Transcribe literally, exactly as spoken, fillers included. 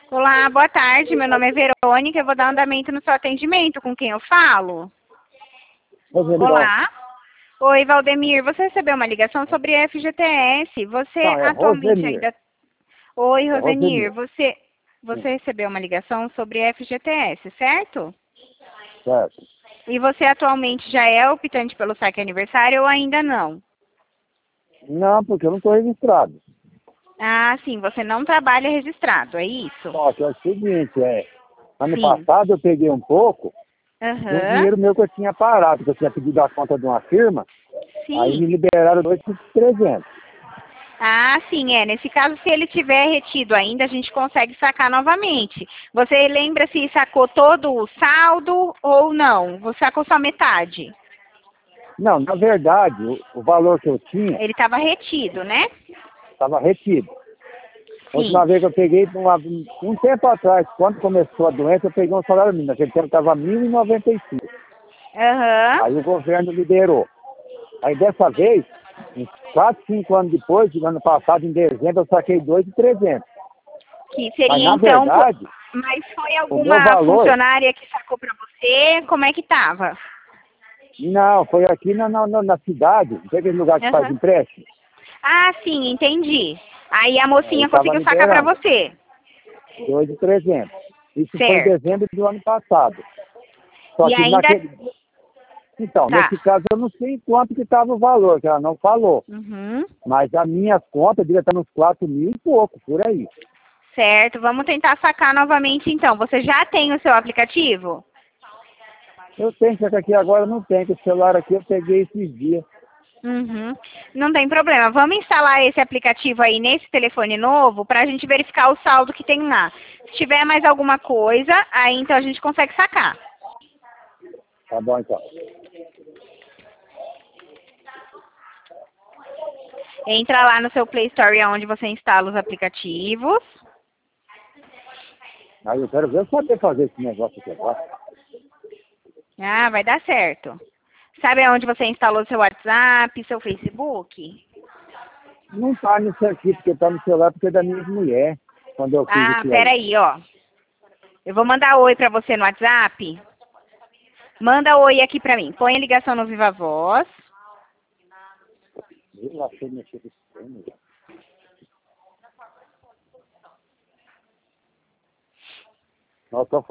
Olá, boa tarde. Meu nome é Verônica. Eu vou dar andamento no seu atendimento. Com quem eu falo? Rosemiro. Olá. Oi, Valdemir. Você recebeu uma ligação sobre F G T S. Você Não, é atualmente Rosemir. ainda... Oi, É Rosenir. Rosemir. Você... Sim, Você recebeu uma ligação sobre F G T S, certo? certo. E você atualmente já é optante pelo saque aniversário ou ainda não? Não, porque eu não estou registrado. Ah, sim. Você não trabalha registrado, é isso? Só que é o seguinte, é, ano Sim. passado eu peguei um pouco de um Aham. dinheiro meu que eu tinha parado, que eu tinha pedido a conta de uma firma, aí me Sim. liberaram dois por trezentos. Ah, sim, é. Nesse caso, se ele tiver retido ainda, a gente consegue sacar novamente. Você lembra se sacou todo o saldo ou não? Você sacou só metade? Não, na verdade, o, o valor que eu tinha Ele estava retido, né? estava retido. A Sim. última vez que eu peguei, uma, um tempo atrás, quando começou a doença, eu peguei um salário mínimo. Naquele tempo estava mil e noventa e cinco. Aham. Aí o governo liberou. Aí dessa vez, uns quatro, cinco anos depois, no ano passado, em dezembro, eu saquei dois mil e trezentos. Que Mas seria na então... po- verdade, Mas foi o meu alguma valor, funcionária que sacou para você? Como é que tava? não, foi aqui na, na, na na cidade, não tem aquele lugar que faz Aham. empréstimo? Ah, sim, entendi. Aí a Aí mocinha estava conseguiu sacar para liberando, você. dois mil e trezentos. Isso foi em Certo. dezembro do ano passado. Só E que ainda... naquele... Então, Tá. nesse caso eu não sei quanto que estava o valor, que ela não falou. Uhum. Mas a minha conta devia estar nos quatro mil e pouco, por aí. Certo, vamos tentar sacar novamente então. Você já tem o seu aplicativo? Eu tenho, só que aqui agora não tem, que o celular aqui eu peguei esses dias. Uhum. Não tem problema. Vamos instalar esse aplicativo aí nesse telefone novo para a gente verificar o saldo que tem lá. Se tiver mais alguma coisa, aí então a gente consegue sacar. Tá bom, então. Entra lá no seu Play Store onde você instala os aplicativos. Aí eu quero ver eu saber fazer esse negócio aqui agora. Ah, vai dar certo. Sabe onde você instalou seu WhatsApp, seu Facebook? Não tá nisso aqui, porque tá no celular, porque é da minha mulher, quando eu fiz Ah, isso aí. peraí, ó. Eu vou mandar oi pra você no WhatsApp. Manda oi aqui pra mim. Põe a ligação no Viva Voz. Eu achei mexer com esse trem, já. Nós tô